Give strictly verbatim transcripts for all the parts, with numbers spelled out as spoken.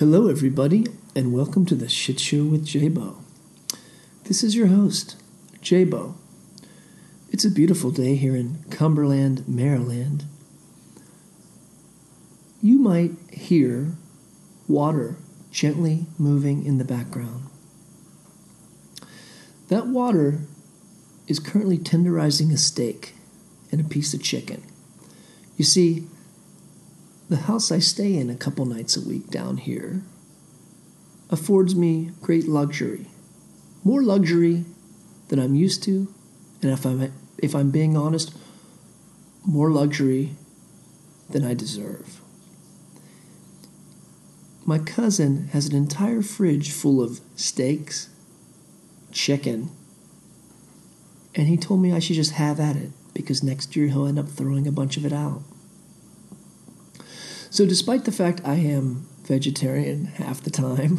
Hello, everybody, and welcome to the Shit Show with J-Bo. This is your host, J-Bo. It's a beautiful day here in Cumberland, Maryland. You might hear water gently moving in the background. That water is currently tenderizing a steak and a piece of chicken. You see, the house I stay in a couple nights a week down here affords me great luxury. More luxury than I'm used to, and if I'm, if I'm being honest, more luxury than I deserve. My cousin has an entire fridge full of steaks, chicken, and he told me I should just have at it because next year he'll end up throwing a bunch of it out. So despite the fact I am vegetarian half the time,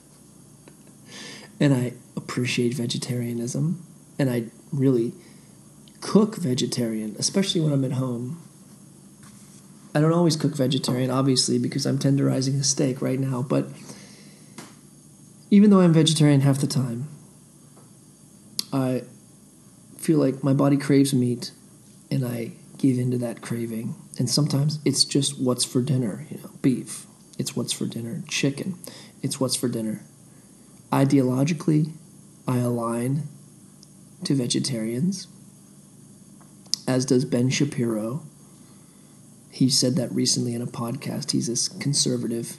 and I appreciate vegetarianism, and I really cook vegetarian, especially when I'm at home. I don't always cook vegetarian, obviously, because I'm tenderizing a steak right now, but even though I'm vegetarian half the time, I feel like my body craves meat, and I give into that craving. And sometimes it's just what's for dinner, you know, beef. It's what's for dinner. Chicken. It's what's for dinner. Ideologically, I align to vegetarians, as does Ben Shapiro. He said that recently in a podcast. He's this conservative,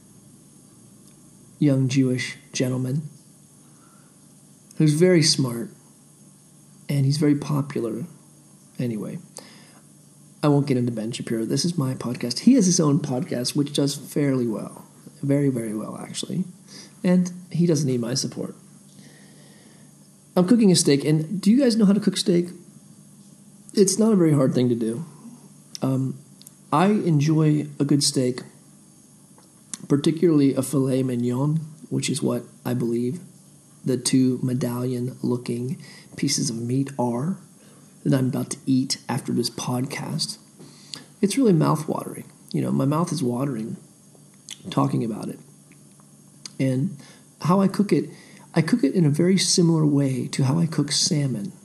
young Jewish gentleman who's very smart, and he's very popular. Anyway, I won't get into Ben Shapiro. This is my podcast. He has his own podcast, which does fairly well. Very, very well, actually. And he doesn't need my support. I'm cooking a steak, and do you guys know how to cook steak? It's not a very hard thing to do. Um, I enjoy a good steak, particularly a filet mignon, which is what I believe the two medallion-looking pieces of meat are that I'm about to eat after this podcast. It's really mouth-watering. You know, my mouth is watering talking about it. And how I cook it, I cook it in a very similar way to how I cook salmon.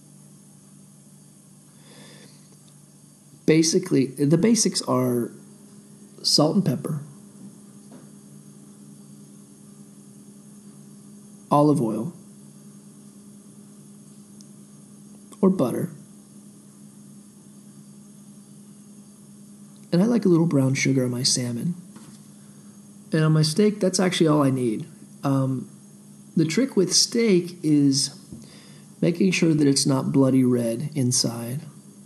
Basically, the basics are salt and pepper, olive oil, or butter. And I like a little brown sugar on my salmon. And on my steak, that's actually all I need. Um, the trick with steak is making sure that it's not bloody red inside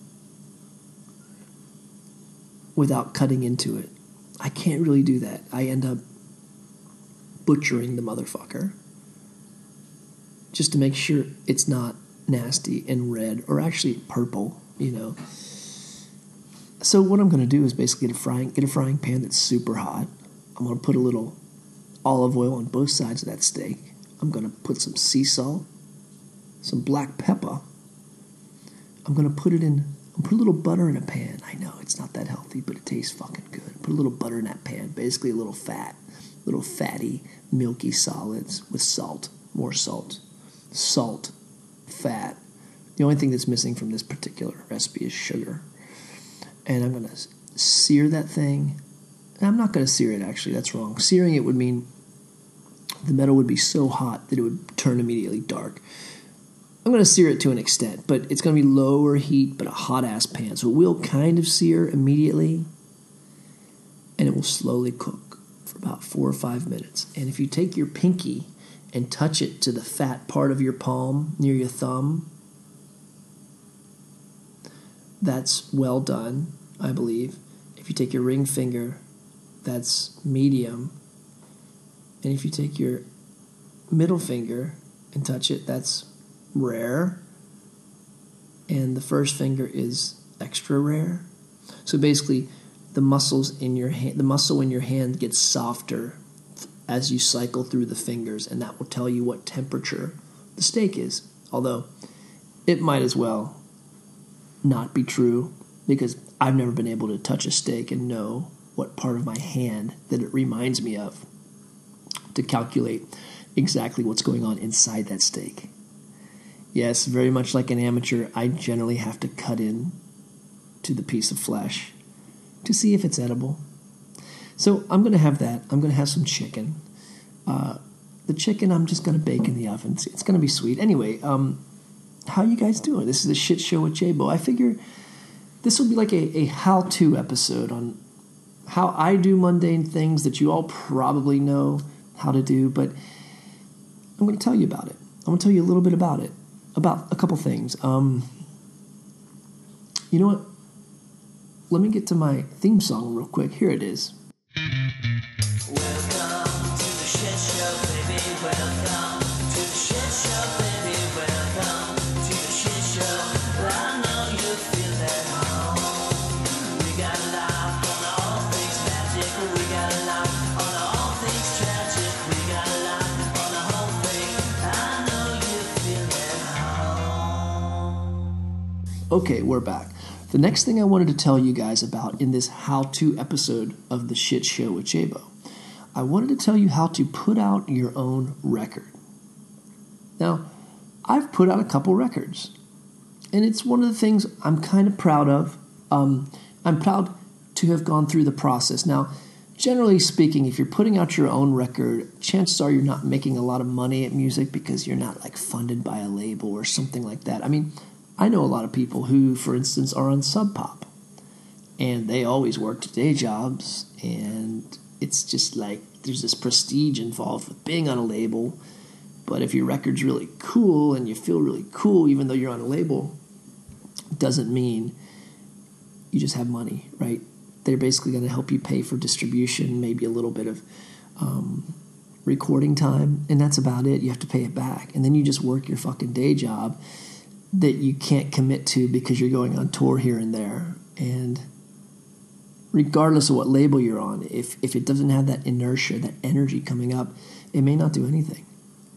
without cutting into it. I can't really do that. I end up butchering the motherfucker just to make sure it's not nasty and red, or actually purple, you know. So what I'm going to do is basically get a frying get a frying pan that's super hot. I'm going to put a little olive oil on both sides of that steak. I'm going to put some sea salt, some black pepper. I'm going to put it in, I'm put a little butter in a pan. I know it's not that healthy, but it tastes fucking good. Put a little butter in that pan, basically a little fat, little fatty, milky solids with salt, more salt, salt. Fat. The only thing that's missing from this particular recipe is sugar. And I'm going to sear that thing. I'm not going to sear it, actually. That's wrong. Searing it would mean the metal would be so hot that it would turn immediately dark. I'm going to sear it to an extent, but it's going to be lower heat, but a hot-ass pan. So it will kind of sear immediately, and it will slowly cook for about four or five minutes. And if you take your pinky and touch it to the fat part of your palm near your thumb, that's well done, I believe. If you take your ring finger, that's medium. And if you take your middle finger and touch it, that's rare. And the first finger is extra rare. So basically, the muscles in your hand, the muscle in your hand gets softer as you cycle through the fingers, and that will tell you what temperature the steak is. Although, it might as well not be true, because I've never been able to touch a steak and know what part of my hand that it reminds me of. to calculate exactly what's going on inside that steak. Yes, very much like an amateur, I generally have to cut in to the piece of flesh to see if it's edible. So I'm going to have that. I'm going to have some chicken. Uh, the chicken I'm just going to bake in the oven. It's, it's going to be sweet. Anyway, um, how you guys doing? This is a shit show with J-Bo. I figure this will be like a, a how-to episode on how I do mundane things that you all probably know how to do, but I'm going to tell you about it. I'm going to tell you a little bit about it, about a couple things. Um, you know what? Let me get to my theme song real quick. Here it is. Welcome to the shit show, baby. Welcome to the shit show, baby. Welcome to the shit show. I know you feel at home. We got a lot on all things magic. We got a lot on all things tragic. We got a lot on the whole thing. I know you feel at home. Okay, we're back. The next thing I wanted to tell you guys about in this how-to episode of the shit show with J-Bo, I wanted to tell you how to put out your own record. Now, I've put out a couple records, and it's one of the things I'm kind of proud of. Um, I'm proud to have gone through the process. Now, generally speaking, if you're putting out your own record, chances are you're not making a lot of money at music because you're not like funded by a label or something like that. I mean, I know a lot of people who, for instance, are on Sub Pop, and they always worked day jobs, and it's just like there's this prestige involved with being on a label. But if your record's really cool and you feel really cool, even though you're on a label, it doesn't mean you just have money, right? They're basically going to help you pay for distribution, maybe a little bit of um, recording time, and that's about it. You have to pay it back, and then you just work your fucking day job that you can't commit to because you're going on tour here and there. And regardless of what label you're on, if if it doesn't have that inertia, that energy coming up, it may not do anything.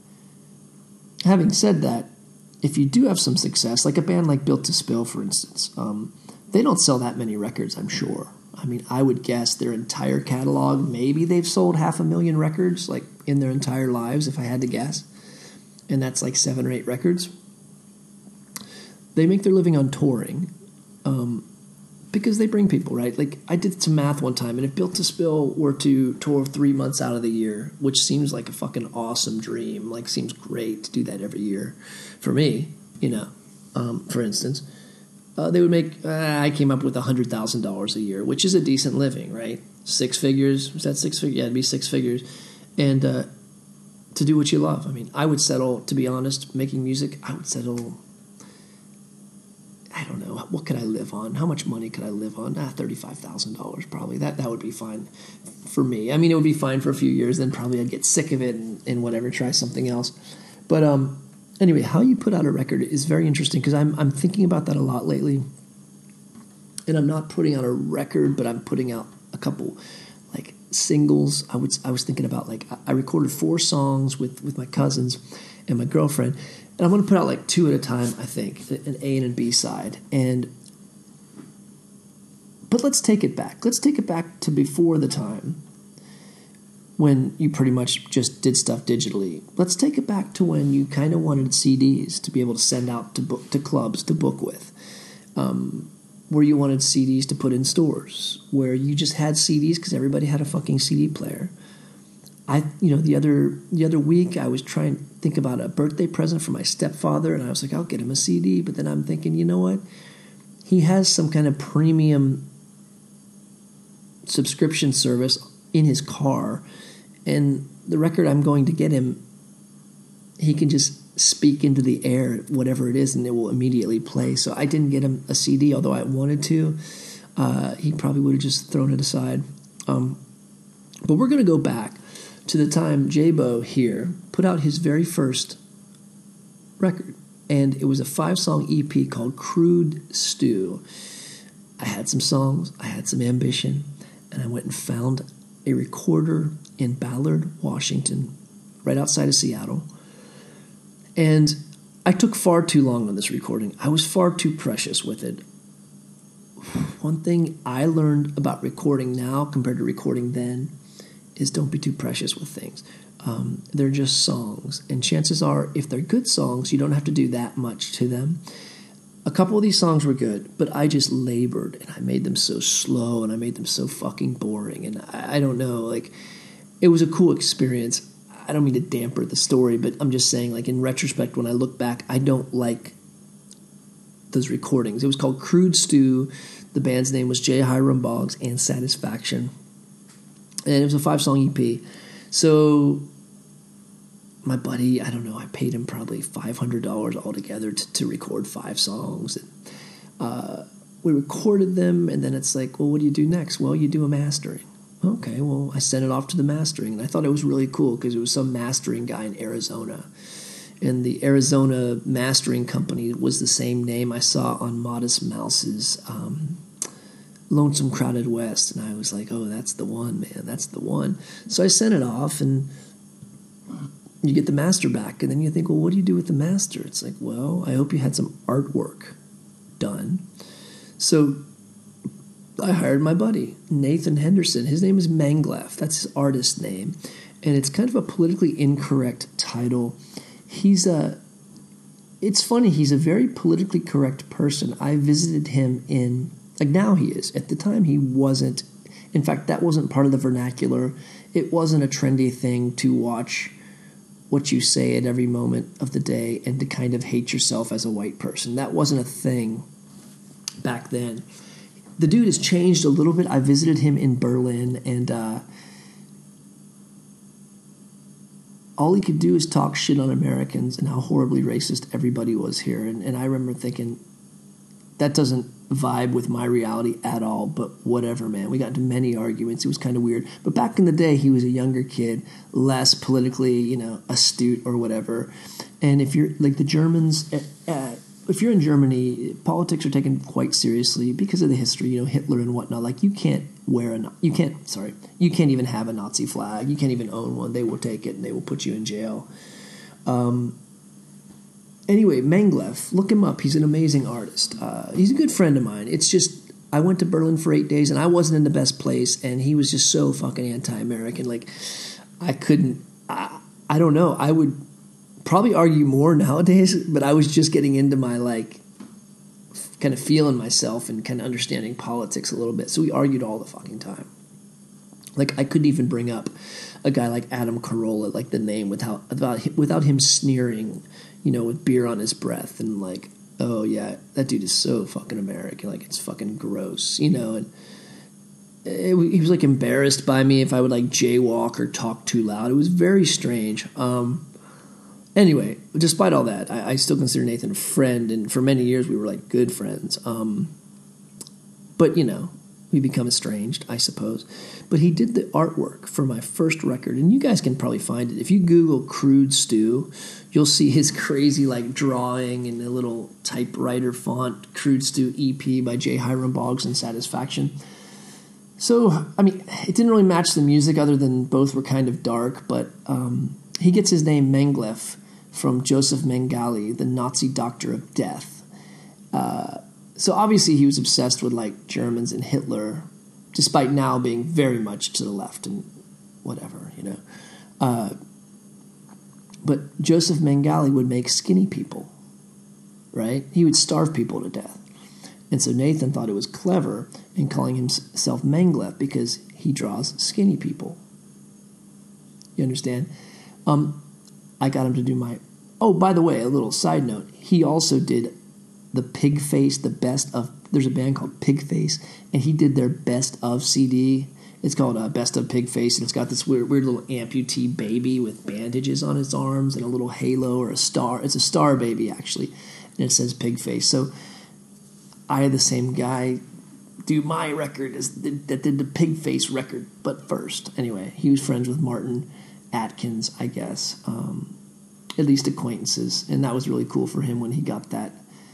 Having said that, if you do have some success, like a band like Built to Spill, for instance, um, they don't sell that many records, I'm sure. I mean, I would guess their entire catalog, maybe they've sold half a million records, like in their entire lives, if I had to guess. And that's like seven or eight records. They make their living on touring um, because they bring people, right? Like, I did some math one time, and if Built to Spill were to tour three months out of the year, which seems like a fucking awesome dream, like, seems great to do that every year for me, you know, um, for instance, uh, they would make, uh, I came up with one hundred thousand dollars a year, which is a decent living, right? Six figures. Was that six figures? Yeah, it'd be six figures. And uh, to do what you love. I mean, I would settle, to be honest, making music, I would settle... I don't know, what could I live on? How much money could I live on? Ah, thirty-five thousand dollars probably. That that would be fine for me. I mean, it would be fine for a few years, then probably I'd get sick of it and, and whatever, try something else. But um, anyway, how you put out a record is very interesting because I'm, I'm thinking about that a lot lately. And I'm not putting out a record, but I'm putting out a couple, like, singles. I was, I was thinking about, like, I recorded four songs with, with my cousins and my girlfriend. And I'm going to put out like two at a time, I think, an A and a B side. And but let's take it back. Let's take it back to before the time when you pretty much just did stuff digitally. Let's take it back to when you kind of wanted C Ds to be able to send out to book to clubs to book with, um, where you wanted C Ds to put in stores, where you just had C Ds because everybody had a fucking C D player. I, you know, the other the other week I was trying to think about a birthday present for my stepfather, and I was like, I'll get him a C D. But then I'm thinking, you know what? He has some kind of premium subscription service in his car, and the record I'm going to get him, he can just speak into the air, whatever it is, and it will immediately play. So I didn't get him a C D, although I wanted to. Uh, he probably would have just thrown it aside. Um, but we're going to go back to the time J-Bo here put out his very first record. And it was a five-song E P called Crude Stew. I had some songs, I had some ambition, and I went and found a recorder in Ballard, Washington, right outside of Seattle. And I took far too long on this recording. I was far too precious with it. One thing I learned about recording now compared to recording then is don't be too precious with things. Um, they're just songs, and chances are, if they're good songs, you don't have to do that much to them. A couple of these songs were good, but I just labored, and I made them so slow, and I made them so fucking boring, and I, I don't know, like, it was a cool experience. I don't mean to damper the story, but I'm just saying, like, in retrospect, when I look back, I don't like those recordings. It was called Crude Stew. The band's name was J. Hiram Boggs and Satisfaction. And it was a five-song E P. So my buddy, I don't know, I paid him probably five hundred dollars altogether to, to record five songs. And, uh, we recorded them, and then it's like, well, what do you do next? Well, you do a mastering. Okay, well, I sent it off to the mastering, and I thought it was really cool because it was some mastering guy in Arizona. And the Arizona mastering company was the same name I saw on Modest Mouse's um, Lonesome Crowded West. And I was like, oh, that's the one, man, that's the one. So I sent it off, and you get the master back. And then you think, well, what do you do with the master? It's like, well, I hope you had some artwork done. So I hired my buddy, Nathan Henderson. His name is Mangleff. That's his artist name. And it's kind of a politically incorrect title. He's a, it's funny, he's a very politically correct person. I visited him in, like now he is. At the time he wasn't. In fact, that wasn't part of the vernacular. It wasn't a trendy thing to watch what you say at every moment of the day and to kind of hate yourself as a white person. That wasn't a thing back then. The dude has changed a little bit. I visited him in Berlin, and uh, all he could do is talk shit on Americans and how horribly racist everybody was here. And, and I remember thinking, that doesn't vibe with my reality at all, but whatever, man. We got into many arguments. It was kind of weird. But back in the day, he was a younger kid, less politically, you know, astute or whatever. And if you're, like the Germans... Uh, if you're in Germany, politics are taken quite seriously because of the history, you know, Hitler and whatnot. Like, you can't wear a, you can't, sorry, you can't even have a Nazi flag. You can't even own one. They will take it and they will put you in jail. Um, anyway, Mangleff, look him up. He's an amazing artist. Uh, he's a good friend of mine. It's just, I went to Berlin for eight days and I wasn't in the best place, and he was just so fucking anti-American. Like, I couldn't, I, I don't know. I would probably argue more nowadays, but I was just getting into my, like, kind of feeling myself and kind of understanding politics a little bit. So we argued all the fucking time. Like, I couldn't even bring up a guy like Adam Carolla, like the name, without without without him sneering, you know, with beer on his breath and like, oh yeah, that dude is so fucking American. Like, it's fucking gross, you know. And it, he was like embarrassed by me if I would like jaywalk or talk too loud. It was very strange. Um, Anyway, despite all that, I, I still consider Nathan a friend, and for many years we were like good friends. Um, but, you know, we become estranged, I suppose. But he did the artwork for my first record, and you guys can probably find it. If you Google Crude Stew, you'll see his crazy, like, drawing in a little typewriter font, Crude Stew E P by J. Hiram Boggs and Satisfaction. So, I mean, it didn't really match the music other than both were kind of dark, but um, he gets his name Mangleff from Joseph Mengele, the Nazi doctor of death. Uh, so obviously he was obsessed with, like, Germans and Hitler, despite now being very much to the left and whatever, you know. Uh, but Joseph Mengele would make skinny people, right? He would starve people to death. And so Nathan thought it was clever in calling himself Mangleff because he draws skinny people. You understand? Um, I got him to do my... Oh, by the way, a little side note. He also did the Pigface, the best of... There's a band called Pigface, and he did their best of C D. It's called uh, Best of Pigface, and it's got this weird, weird little amputee baby with bandages on its arms and a little halo or a star. It's a star baby, actually, and it says Pigface. So I had the same guy do my record as the, that did the Pigface record, but first. Anyway, he was friends with Martin Atkins, I guess, um, at least acquaintances, and that was really cool for him when he got that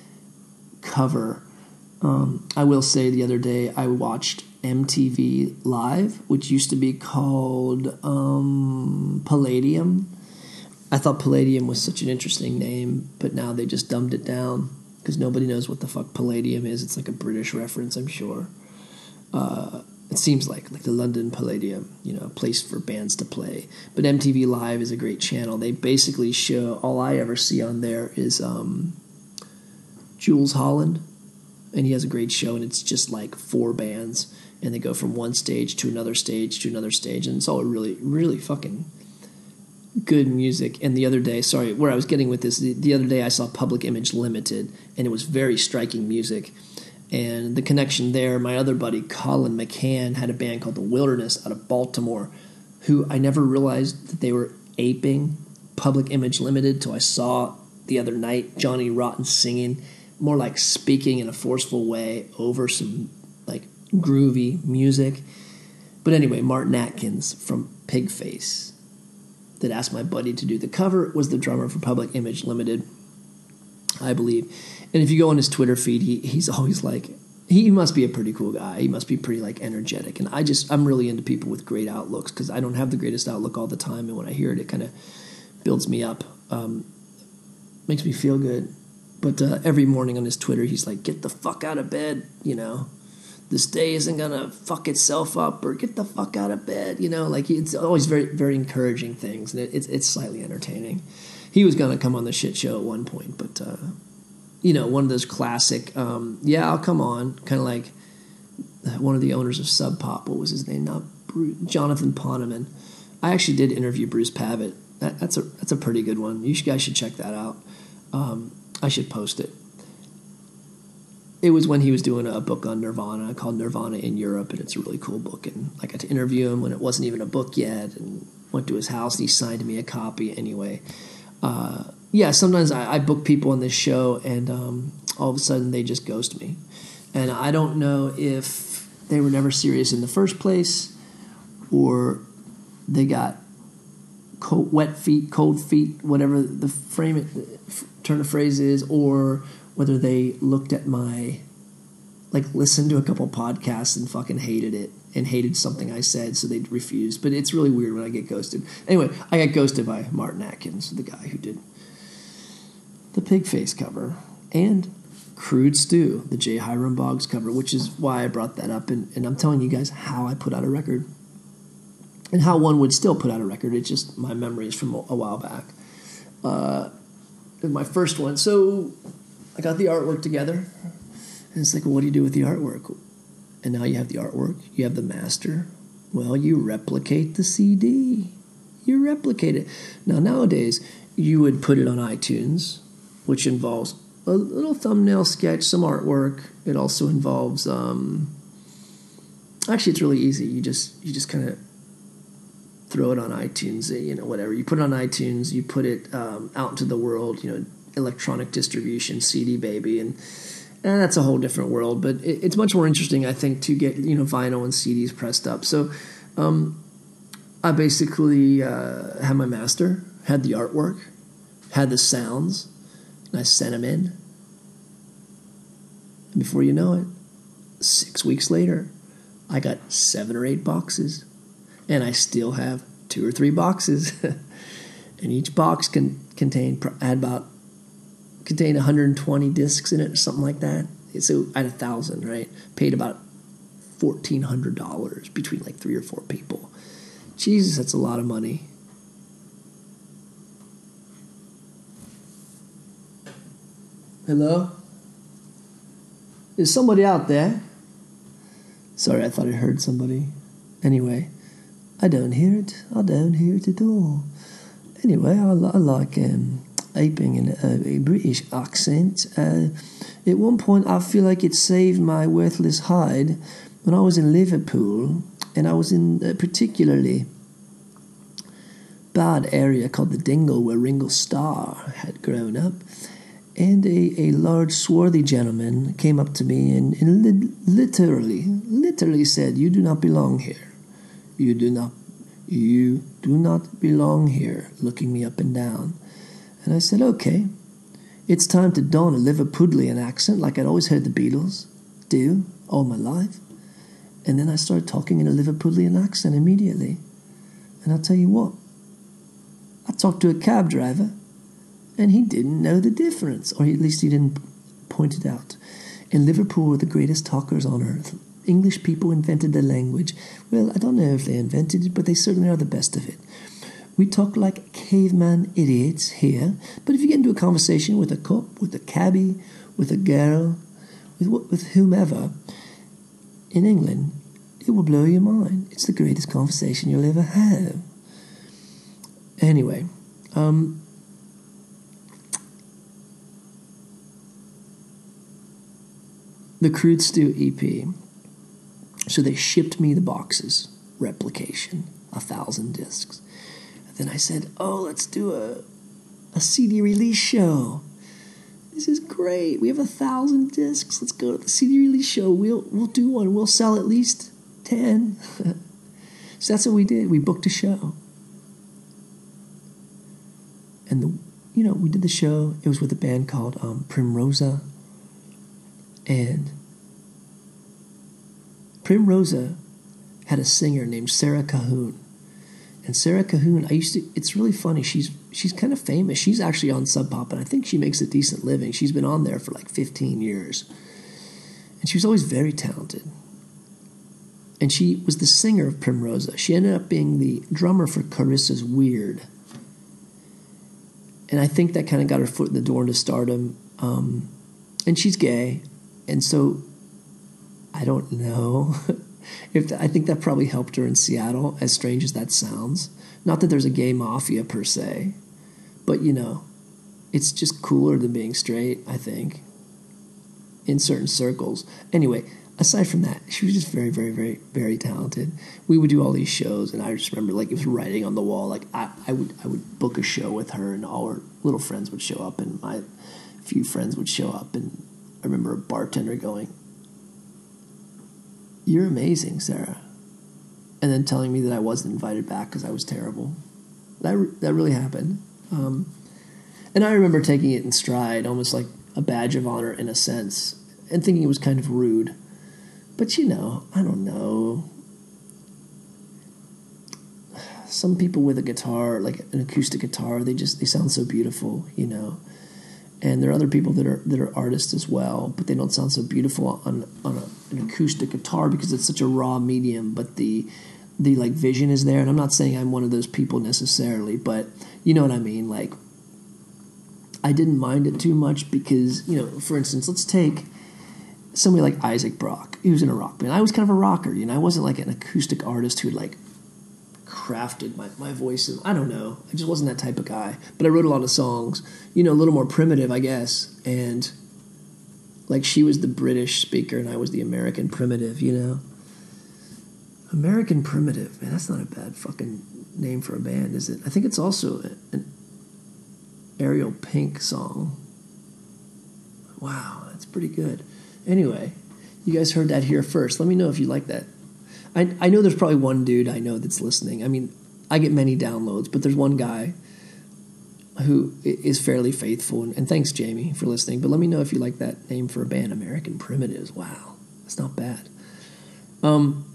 cover. Um, I will say the other day I watched M T V Live, which used to be called um, Palladium. I thought Palladium was such an interesting name, but now they just dumbed it down because nobody knows what the fuck Palladium is. It's like a British reference, I'm sure. Uh, it seems like, like the London Palladium, you know, a place for bands to play. But M T V Live is a great channel. They basically show, all I ever see on there is um, Jules Holland, and he has a great show, and it's just like four bands, and they go from one stage to another stage to another stage, and it's all really, really fucking good music. And the other day, sorry, where I was getting with this, the, the other day I saw Public Image Limited, and it was very striking music. And the connection there, my other buddy, Colin McCann, had a band called The Wilderness out of Baltimore, who I never realized that they were aping Public Image Limited till I saw the other night Johnny Rotten singing, more like speaking in a forceful way over some like groovy music. But anyway, Martin Atkins from Pigface, that asked my buddy to do the cover, was the drummer for Public Image Limited, I believe. And if you go on his Twitter feed, he he's always like, he must be a pretty cool guy. He must be pretty like energetic. And I just, I'm really into people with great outlooks, because I don't have the greatest outlook all the time. And when I hear it, it kind of builds me up, um, makes me feel good. But uh, every morning on his Twitter, he's like, get the fuck out of bed, you know. This day isn't going to fuck itself up, or get the fuck out of bed, you know. Like, it's always very, very encouraging things. And it, it's, it's slightly entertaining. He was going to come on the shit show at one point, but... Uh, you know, one of those classic, um, yeah, I'll come on, kind of like one of the owners of Sub Pop. What was his name? Not Bruce, Jonathan Poneman. I actually did interview Bruce Pavitt. That, that's a that's a pretty good one. You guys should check that out. Um, I should post it. It was when he was doing a book on Nirvana called Nirvana in Europe, and it's a really cool book. And I got to interview him when it wasn't even a book yet, and went to his house, and he signed me a copy anyway. Uh, yeah, sometimes I, I book people on this show, and um, all of a sudden they just ghost me. And I don't know if they were never serious in the first place, or they got cold, wet feet, cold feet, whatever the frame it, turn of phrase is, or whether they looked at my, like, listened to a couple podcasts and fucking hated it and hated something I said, so they refused. But it's really weird when I get ghosted. Anyway, I got ghosted by Martin Atkins, the guy who did the Pigface cover, and Crude Stew, the J. Hiram Boggs cover, which is why I brought that up. And, and I'm telling you guys how I put out a record, and how one would still put out a record. It's just my memories from a, a while back. Uh, my first one. So I got the artwork together, and it's like, well, what do you do with the artwork? And now you have the artwork, you have the master. Well, you replicate the C D. You replicate it. Now, nowadays, you would put it on iTunes, which involves a little thumbnail sketch, some artwork. It also involves, um, actually, it's really easy. You just you just kind of throw it on iTunes, you know, whatever. You put it on iTunes, you put it um, out into the world, you know, electronic distribution, C D baby, and, and that's a whole different world. But it, it's much more interesting, I think, to get, you know, vinyl and C Ds pressed up. So um, I basically uh, had my master, had the artwork, had the sounds, and I sent them in. And before you know it, six weeks later, I got seven or eight boxes. And I still have two or three boxes. And each box can contain, had about, contained one hundred twenty discs in it or something like that. So I had a thousand, right? Paid about fourteen hundred dollars between like three or four people. Jesus, that's a lot of money. Hello? Is somebody out there? Sorry, I thought I heard somebody. Anyway, I don't hear it. I don't hear it at all. Anyway, I, I like um, aping in a, a British accent. Uh, at one point, I feel like it saved my worthless hide when I was in Liverpool, and I was in a particularly bad area called the Dingle, where Ringo Starr had grown up. And a, a large, swarthy gentleman came up to me and, and li- literally, literally said, "You do not belong here. You do not, you do not belong here," looking me up and down. And I said, okay, it's time to don a Liverpudlian accent like I'd always heard the Beatles do all my life. And then I started talking in a Liverpudlian accent immediately. And I'll tell you what, I talked to a cab driver, and he didn't know the difference, or at least he didn't point it out. In Liverpool were the greatest talkers on earth. English people invented the language. Well, I don't know if they invented it, but they certainly are the best of it. We talk like caveman idiots here, but if you get into a conversation with a cop, with a cabbie, with a girl, with with whomever, in England, it will blow your mind. It's the greatest conversation you'll ever have. Anyway, um, the Crude Stew E P. So they shipped me the boxes, replication, a thousand discs. And then I said, oh, let's do a, a C D release show. This is great. We have a thousand discs. Let's go to the C D release show. We'll we'll do one. We'll sell at least ten. So that's what we did. We booked a show. And, the you know, we did the show. It was with a band called um, Primrosa. And Primrosa had a singer named Sarah Cahoon. And Sarah Cahoon, I used to, it's really funny. She's she's kind of famous. She's actually on Sub Pop, and I think she makes a decent living. She's been on there for like fifteen years. And she was always very talented. And she was the singer of Primrosa. She ended up being the drummer for Carissa's Weird. And I think that kind of got her foot in the door into stardom. Um, and she's gay. And so, I don't know. if I think that probably helped her in Seattle, as strange as that sounds. Not that there's a gay mafia per se. But, you know, it's just cooler than being straight, I think. In certain circles. Anyway, aside from that, she was just very, very, very, very talented. We would do all these shows, and I just remember, like, it was writing on the wall. Like, I, I would I would book a show with her, and all her little friends would show up, and my few friends would show up, and I remember a bartender going, "You're amazing, Sarah," and then telling me that I wasn't invited back because I was terrible. That that really happened. Um, and I remember taking it in stride, almost like a badge of honor in a sense, and thinking it was kind of rude. But, you know, I don't know. Some people with a guitar, like an acoustic guitar, they just, they sound so beautiful, you know. And there are other people that are that are artists as well, but they don't sound so beautiful on on a, an acoustic guitar because it's such a raw medium. But the the like vision is there, and I'm not saying I'm one of those people necessarily, but you know what I mean. Like, I didn't mind it too much because, you know, for instance, let's take somebody like Isaac Brock. He was in a rock band. I was kind of a rocker, you know. I wasn't like an acoustic artist who like crafted my, my voice. And I don't know. I just wasn't that type of guy. But I wrote a lot of songs, you know, a little more primitive, I guess. And like she was the British speaker and I was the American primitive, you know. American Primitive. Man, that's not a bad fucking name for a band, is it? I think it's also an Ariel Pink song. Wow, that's pretty good. Anyway, you guys heard that here first. Let me know if you like that. I I know there's probably one dude I know that's listening. I mean, I get many downloads, but there's one guy who is fairly faithful. And, and thanks, Jamie, for listening. But let me know if you like that name for a band, American Primitives. Wow, that's not bad. Um.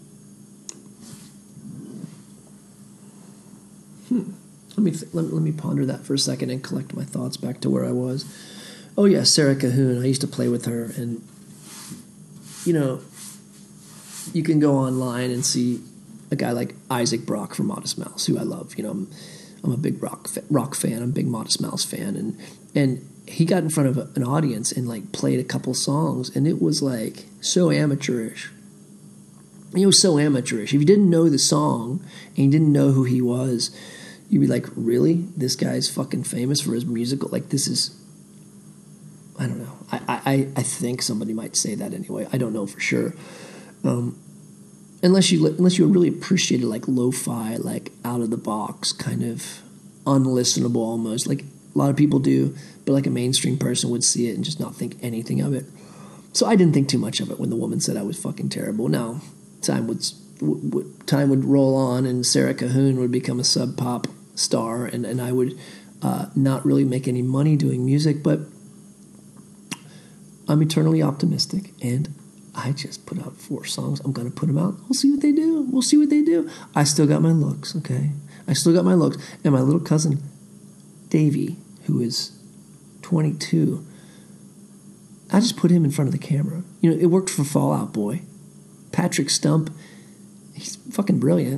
Hmm. Let me th- let, let me ponder that for a second and collect my thoughts back to where I was. Oh yeah, Sarah Cahoon. I used to play with her, and you know, you can go online and see a guy like Isaac Brock from Modest Mouse, who I love. You know, I'm, I'm a big rock fa- rock fan. I'm a big Modest Mouse fan, and and he got in front of a, an audience and like played a couple songs, and it was like so amateurish. It was so amateurish. If you didn't know the song and you didn't know who he was, you'd be like, really? This guy's fucking famous for his musical? Like, this is... I don't know. I, I, I think somebody might say that anyway. I don't know for sure. Um, unless you unless you really appreciated like lo-fi, like out of the box, kind of unlistenable almost. Like a lot of people do, but like a mainstream person would see it and just not think anything of it. So I didn't think too much of it when the woman said I was fucking terrible. Now time would w- w- time would roll on, and Sarah Cahoon would become a Sub Pop star, and and I would uh, not really make any money doing music, but I'm eternally optimistic, and I just put out four songs. I'm going to put them out. We'll see what they do. We'll see what they do. I still got my looks, okay? I still got my looks. And my little cousin, Davey, who is twenty-two, I just put him in front of the camera. You know, it worked for Fall Out Boy. Patrick Stump, he's fucking brilliant.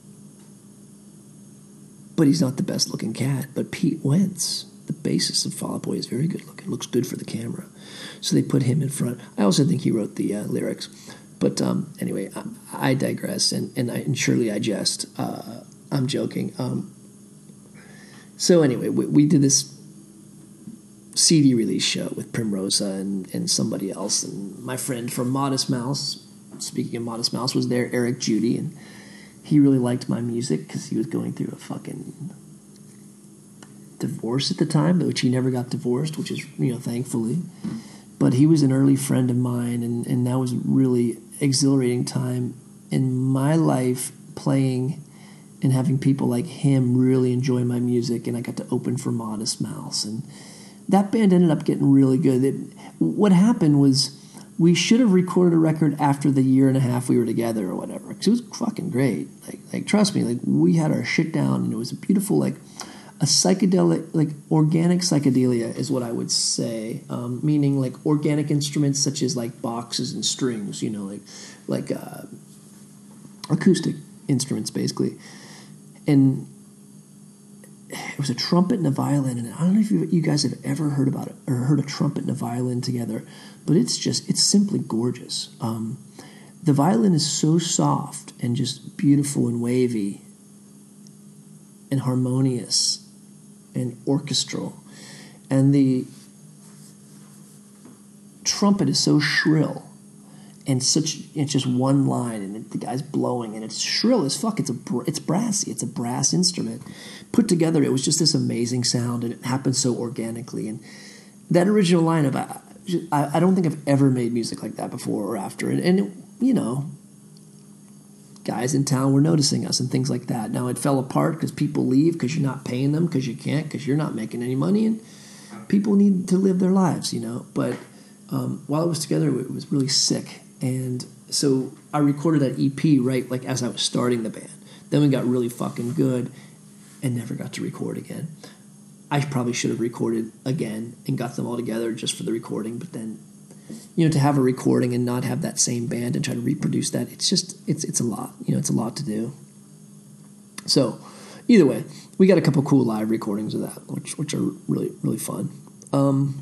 But he's not the best looking cat. But Pete Wentz, the bassist of Fall Out Boy, is very good looking. Looks good for the camera. So they put him in front. I also think he wrote the uh, lyrics. But um, anyway, I, I digress, and, and, I, and surely I jest. Uh, I'm joking. Um, so anyway, we, we did this C D release show with Primrosa and, and somebody else. And my friend from Modest Mouse, speaking of Modest Mouse, was there, Eric Judy, and he really liked my music because he was going through a fucking divorce at the time, which he never got divorced, which is, you know, thankfully. But he was an early friend of mine, and, and that was really exhilarating time in my life, playing and having people like him really enjoy my music, and I got to open for Modest Mouse. And that band ended up getting really good. It, what happened was we should have recorded a record after the year and a half we were together or whatever, because it was fucking great. Like, like trust me, like we had our shit down, and it was a beautiful, like a psychedelic, like organic psychedelia is what I would say, um, meaning like organic instruments such as like boxes and strings, you know, like like uh, acoustic instruments basically. And it was a trumpet and a violin, and I don't know if you, you guys have ever heard about it or heard a trumpet and a violin together, but it's just, it's simply gorgeous. Um, the violin is so soft and just beautiful and wavy and harmonious and orchestral, and the trumpet is so shrill and such, it's just one line, and it, the guy's blowing, and it's shrill as fuck. It's a it's brassy. It's a brass instrument put together. It was just this amazing sound, and it happened so organically. And that original line of I, I don't think I've ever made music like that before or after. And, and it, you know, guys in town were noticing us and things like that. Now it fell apart because people leave because you're not paying them, because you can't, because you're not making any money, and people need to live their lives, you know. But um, while it was together, it was really sick. And so I recorded that E P right like as I was starting the band. Then we got really fucking good and never got to record again. I probably should have recorded again and got them all together just for the recording, but then, you know, to have a recording and not have that same band and try to reproduce that, it's just, it's it's a lot. You know, it's a lot to do. So either way, we got a couple cool live recordings of that, which which are really, really fun. Um,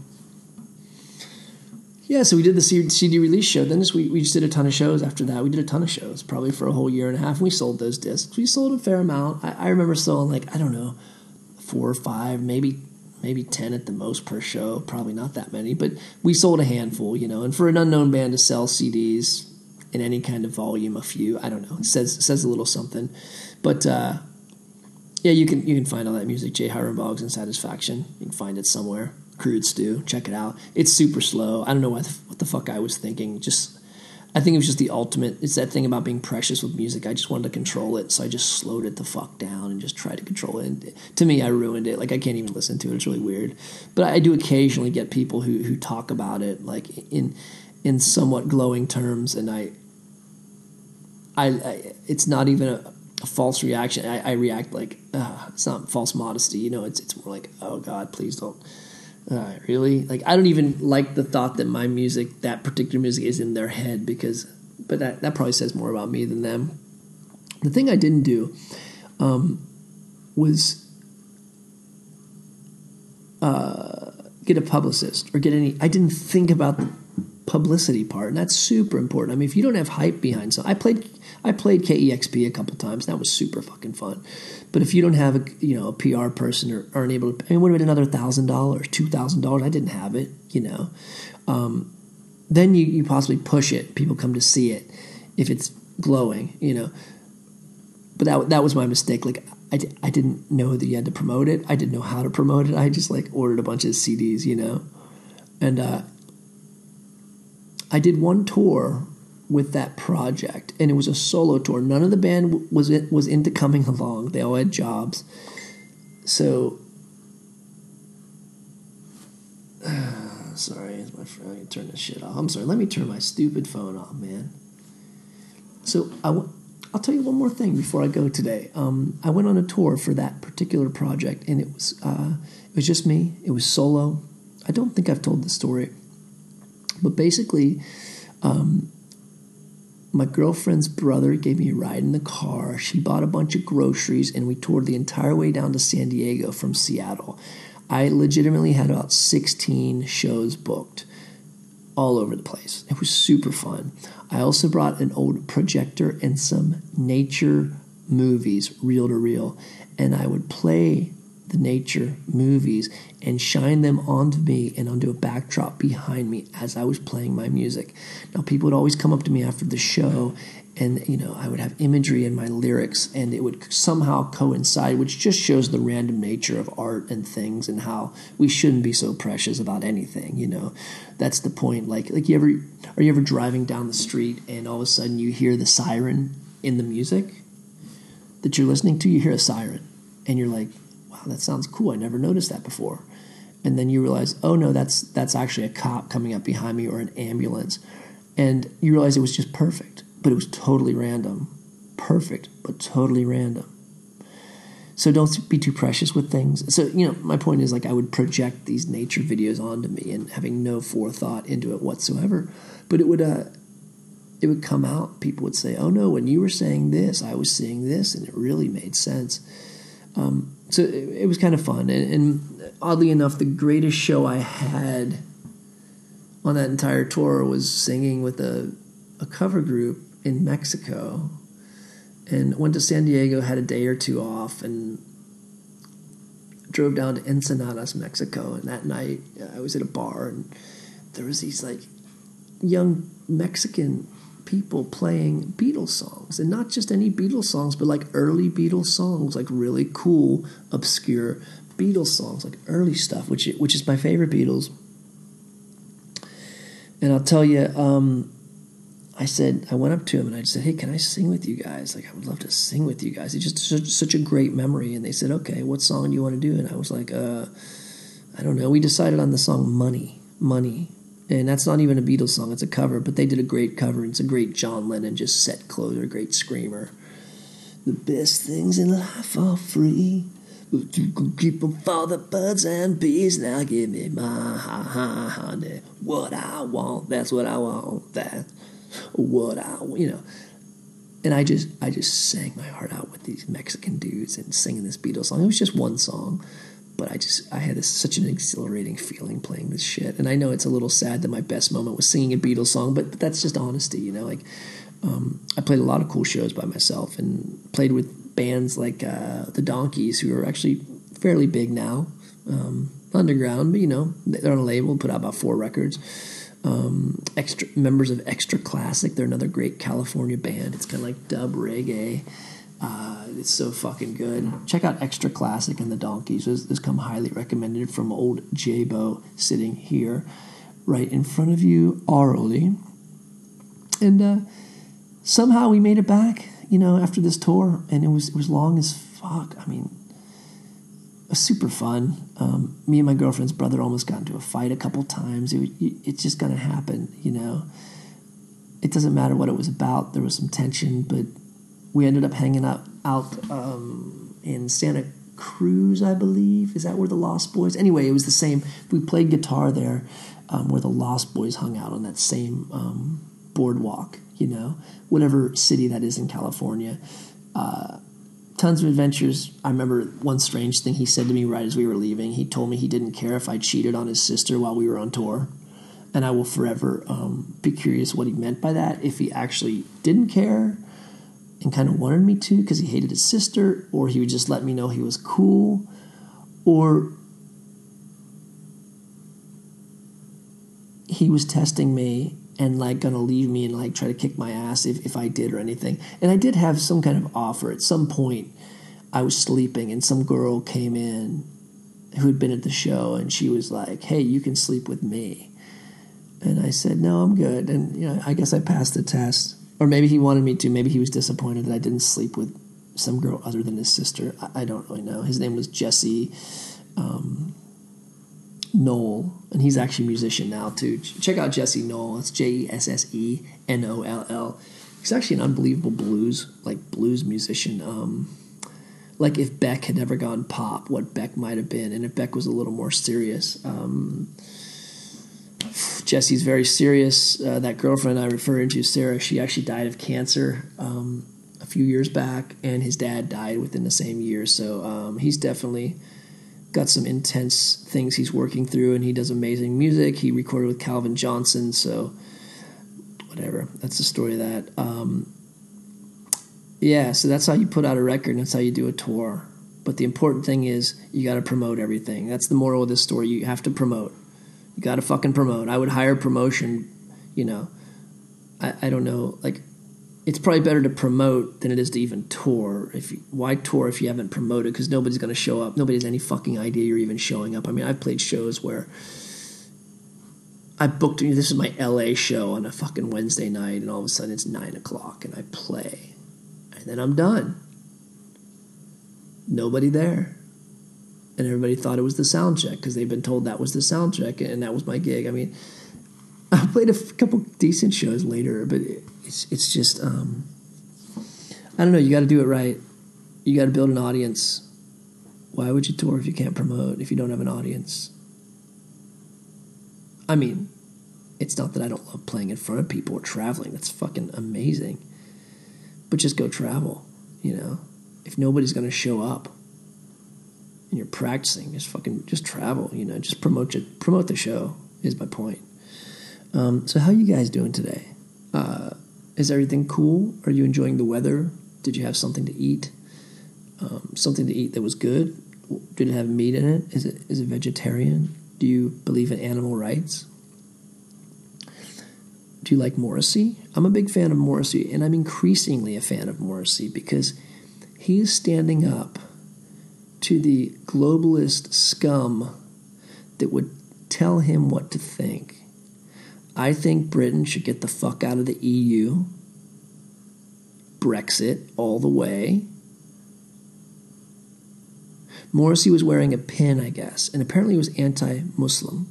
yeah, so we did the C D release show. Then this, we, we just did a ton of shows after that. We did a ton of shows, probably for a whole year and a half. And we sold those discs. We sold a fair amount. I, I remember selling, like, I don't know, four or five, maybe maybe ten at the most per show. Probably not that many, but we sold a handful, you know. And for an unknown band to sell C Ds in any kind of volume, a few, I don't know, it says it says a little something. But uh, yeah, you can you can find all that music. J. Hiram Boggs and Satisfaction. You can find it somewhere. Crude Stew, check it out. It's super slow. I don't know what the, what the fuck I was thinking. Just, I think it was just the ultimate. It's that thing about being precious with music. I just wanted to control it, so I just slowed it the fuck down and just tried to control it. And to me, I ruined it. Like, I can't even listen to it. It's really weird. But I do occasionally get people who who talk about it like in in somewhat glowing terms, and I, I, I it's not even a, a false reaction. I, I react like uh, it's not false modesty. You know, it's it's more like, oh God, please don't. Uh, really? Like, I don't even like the thought that my music, that particular music, is in their head, because, but that, that probably says more about me than them. The thing I didn't do um, was uh, get a publicist or get any, I didn't think about the publicity part, and that's super important. I mean, if you don't have hype behind something, I played, I played K E X P a couple times, that was super fucking fun. But if you don't have a, you know, a P R person or aren't able to, I mean, it would have been another thousand dollars, two thousand dollars. I didn't have it, you know. Um, then you, you possibly push it. People come to see it if it's glowing, you know. But that that was my mistake. Like, I, I didn't know that you had to promote it. I didn't know how to promote it. I just like ordered a bunch of C Ds, you know. And uh, I did one tour with that project, and it was a solo tour. None of the band was it was into coming along. They all had jobs. So, uh, sorry, my friend, I can turn this shit off. I'm sorry. Let me turn my stupid phone off, man. So I w- I'll tell you one more thing before I go today. Um, I went on a tour for that particular project, and it was uh, it was just me. It was solo. I don't think I've told the story, but basically, um, my girlfriend's brother gave me a ride in the car. She bought a bunch of groceries, and we toured the entire way down to San Diego from Seattle. I legitimately had about sixteen shows booked all over the place. It was super fun. I also brought an old projector and some nature movies, reel to reel, and I would play the nature movies and shine them onto me and onto a backdrop behind me as I was playing my music. Now, people would always come up to me after the show, and, you know, I would have imagery in my lyrics, and it would somehow coincide, which just shows the random nature of art and things and how we shouldn't be so precious about anything, you know. That's the point. Like, like you ever, are you ever driving down the street and all of a sudden you hear the siren in the music that you're listening to? You hear a siren, and you're like, wow, that sounds cool. I never noticed that before. And then you realize, oh no, that's that's actually a cop coming up behind me or an ambulance. And you realize it was just perfect, but it was totally random. Perfect, but totally random. So don't be too precious with things. So, you know, my point is, like, I would project these nature videos onto me and having no forethought into it whatsoever. But it would uh, it would come out. People would say, oh no, when you were saying this, I was seeing this, and it really made sense. Um, so it, it was kind of fun. And, and oddly enough, the greatest show I had on that entire tour was singing with a, a cover group in Mexico. And went to San Diego, had a day or two off, and drove down to Ensenadas, Mexico. And that night, I was at a bar, and there was these, like, young Mexican people playing Beatles songs. And not just any Beatles songs, but, like, early Beatles songs, like really cool, obscure Beatles songs, like early stuff, which which is my favorite Beatles. And I'll tell you, um... I said, I went up to him and I said, hey, can I sing with you guys? Like, I would love to sing with you guys. It's just such, such a great memory. And they said, okay, what song do you want to do? And I was like, uh, I don't know. We decided on the song Money, Money. And that's not even a Beatles song. It's a cover, but they did a great cover. It's a great John Lennon, just set closer, a great screamer. The best things in life are free, but you can keep them for the birds and bees. Now give me my honey, what I want, that's what I want, that's what I, you know, and I just, I just sang my heart out with these Mexican dudes and singing this Beatles song. It was just one song, but I just, I had this, such an exhilarating feeling playing this shit. And I know it's a little sad that my best moment was singing a Beatles song, but, but that's just honesty, you know. Like, um, I played a lot of cool shows by myself and played with bands like uh, the Donkeys, who are actually fairly big now, um, underground, but, you know, they're on a label, put out about four records. Um, extra members of Extra Classic. They're another great California band. It's kind of like dub reggae. Uh, it's so fucking good. Check out Extra Classic and the Donkeys. This, this come highly recommended from old J-Bo, sitting here right in front of you orally. And uh, somehow we made it back, you know, after this tour, and it was it was long as fuck. I mean, it was super fun. Um, me and my girlfriend's brother almost got into a fight a couple times. It, it's just going to happen, you know. It doesn't matter what it was about. There was some tension, but we ended up hanging out, out um, in Santa Cruz, I believe. Is that where the Lost Boys? Anyway, it was the same. We played guitar there um, where the Lost Boys hung out on that same um, boardwalk, you know, whatever city that is in California. Uh Tons of adventures. I remember one strange thing he said to me right as we were leaving. He told me he didn't care if I cheated on his sister while we were on tour. And I will forever um, be curious what he meant by that. If he actually didn't care and kind of wanted me to because he hated his sister, or he would just let me know he was cool, or he was testing me and, like, gonna leave me and, like, try to kick my ass if, if I did or anything. And I did have some kind of offer. At some point, I was sleeping, and some girl came in who had been at the show, and she was like, hey, you can sleep with me. And I said, no, I'm good. And, you know, I guess I passed the test. Or maybe he wanted me to. Maybe he was disappointed that I didn't sleep with some girl other than his sister. I, I don't really know. His name was Jesse um Knoll, and he's actually a musician now too. Check out Jesse Knoll. It's J E S S E N O L L. He's actually an unbelievable blues, like blues musician. Um, like if Beck had never gone pop, what Beck might have been, and if Beck was a little more serious. Um, Jesse's very serious. Uh, that girlfriend I referred to, Sarah, she actually died of cancer um, a few years back, and his dad died within the same year. So um, he's definitely got some intense things he's working through, and he does amazing music. He recorded with Calvin Johnson, so whatever. That's the story of that. Um, yeah, so that's how you put out a record, and that's how you do a tour. But the important thing is you got to promote everything. That's the moral of this story. You have to promote. You got to fucking promote. I would hire promotion, you know. I, I don't know, like, it's probably better to promote than it is to even tour. If you, why tour if you haven't promoted? Because nobody's going to show up. Nobody has any fucking idea you're even showing up. I mean, I've played shows where I booked, this is my L A show on a fucking Wednesday night, and all of a sudden it's nine o'clock, and I play. And then I'm done. Nobody there. And everybody thought it was the sound check because they've been told that was the sound check, and that was my gig. I mean, I played a f- couple decent shows later, but it, it's it's just, um, I don't know, you got to do it right. You got to build an audience. Why would you tour if you can't promote, if you don't have an audience? I mean, it's not that I don't love playing in front of people or traveling. That's fucking amazing. But just go travel, you know? If nobody's going to show up and you're practicing, just fucking, just travel, you know? Just promote it, promote the show is my point. Um, so how you guys doing today? Uh, is everything cool? Are you enjoying the weather? Did you have something to eat? Um, something to eat that was good? Did it have meat in it? Is it is it vegetarian? Do you believe in animal rights? Do you like Morrissey? I'm a big fan of Morrissey, and I'm increasingly a fan of Morrissey because he is standing up to the globalist scum that would tell him what to think. I think Britain should get the fuck out of the E U. Brexit all the way. Morrissey was wearing a pin, I guess, and apparently he was anti-Muslim.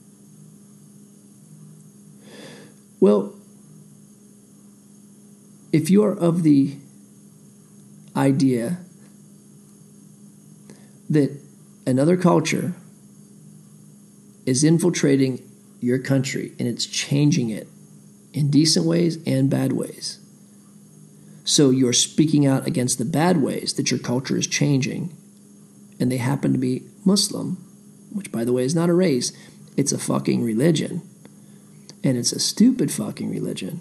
Well, if you are of the idea that another culture is infiltrating your country and it's changing it in decent ways and bad ways, so you're speaking out against the bad ways that your culture is changing, and they happen to be Muslim, which, by the way, is not a race, it's a fucking religion. And it's a stupid fucking religion.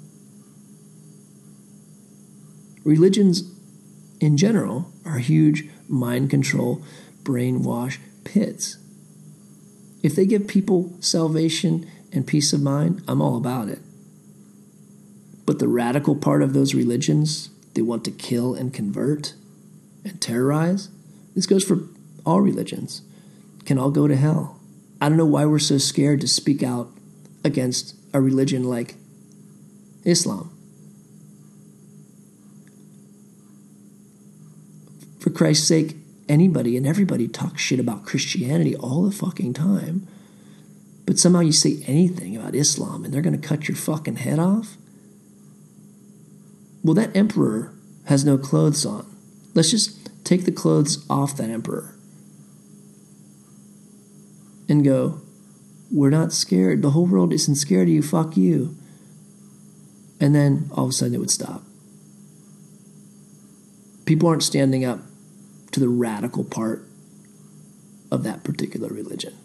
Religions, in general, are huge mind control, brainwash pits. If they give people salvation and peace of mind, I'm all about it. But the radical part of those religions, they want to kill and convert and terrorize. This goes for all religions. Can all go to hell. I don't know why we're so scared to speak out against a religion like Islam. For Christ's sake, anybody and everybody talks shit about Christianity all the fucking time. But somehow you say anything about Islam and they're going to cut your fucking head off? Well, that emperor has no clothes on. Let's just take the clothes off that emperor and go, we're not scared. The whole world isn't scared of you. Fuck you. And then all of a sudden it would stop. People aren't standing up to the radical part of that particular religion.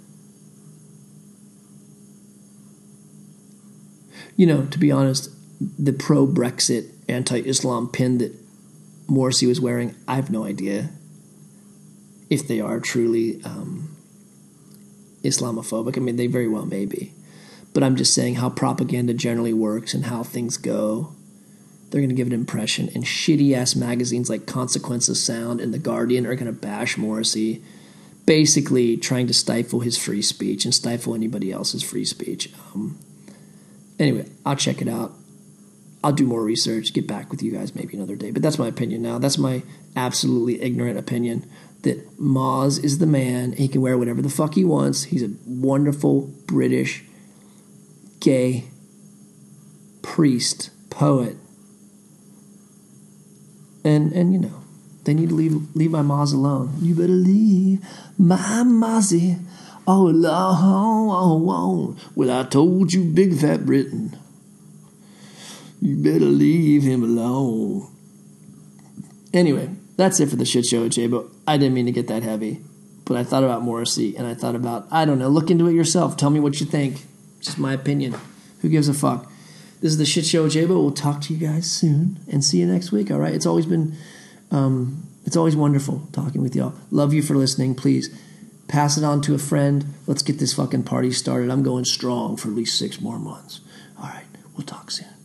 You know, to be honest, the pro-Brexit, anti-Islam pin that Morrissey was wearing, I have no idea if they are truly um, Islamophobic. I mean, they very well may be. But I'm just saying how propaganda generally works and how things go. They're going to give an impression. And shitty-ass magazines like Consequence of Sound and The Guardian are going to bash Morrissey, basically trying to stifle his free speech and stifle anybody else's free speech. Um, anyway, I'll check it out. I'll do more research, get back with you guys maybe another day. But that's my opinion now. That's my absolutely ignorant opinion, that Moz is the man. He can wear whatever the fuck he wants. He's a wonderful British gay priest, poet. And, and you know, they need to leave leave my Moz alone. You better leave my Mozzie Oh, oh, oh, oh. Well, I told you, Big Fat Britain, you better leave him alone. Anyway, that's it for the shit show at J-Bo. I didn't mean to get that heavy, but I thought about Morrissey, and I thought about, I don't know, look into it yourself. Tell me what you think. Just my opinion. Who gives a fuck? This is the shit show at J-Bo. We'll talk to you guys soon, and see you next week, all right? It's always been, um, it's always wonderful talking with y'all. Love you for listening. Please pass it on to a friend. Let's get this fucking party started. I'm going strong for at least six more months. All right, we'll talk soon.